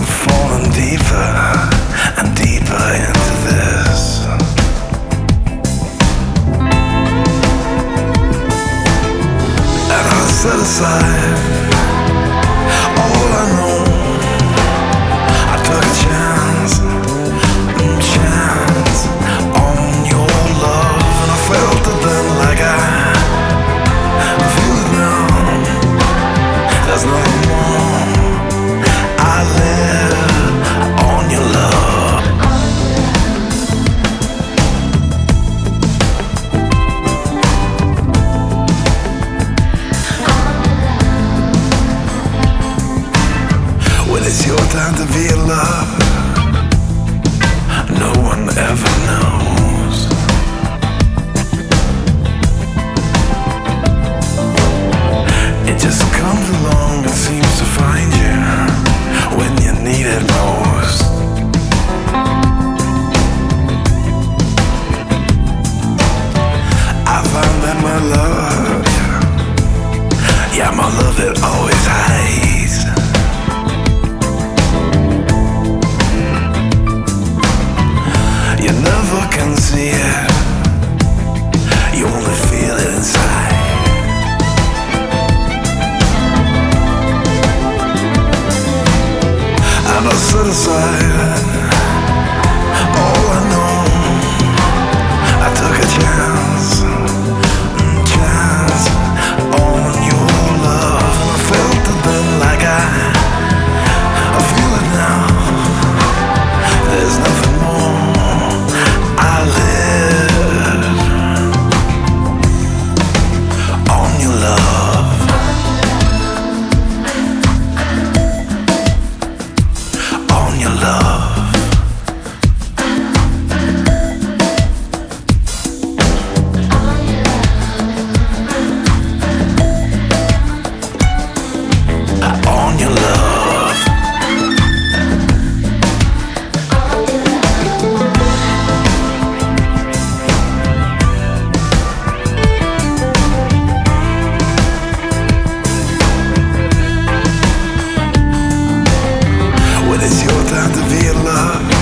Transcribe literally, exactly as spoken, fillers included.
I'm falling deeper and deeper into this. And I set aside all I know. I took a chance, a chance on your love, and I felt it then like I feel it now. There's nothing more. I live on your love. When it's your time to be in love, no one ever knows. It just comes along and seems to find you when you need it most. I found that my love, yeah, my love, it always hides. You never can see it, you only feel it inside. And I set aside all I know. I took a chance, chance on your love, and I felt it then like I, I feel it now. There's nothing more. I live on your love. On your love. On your love. When it's your time to be in love,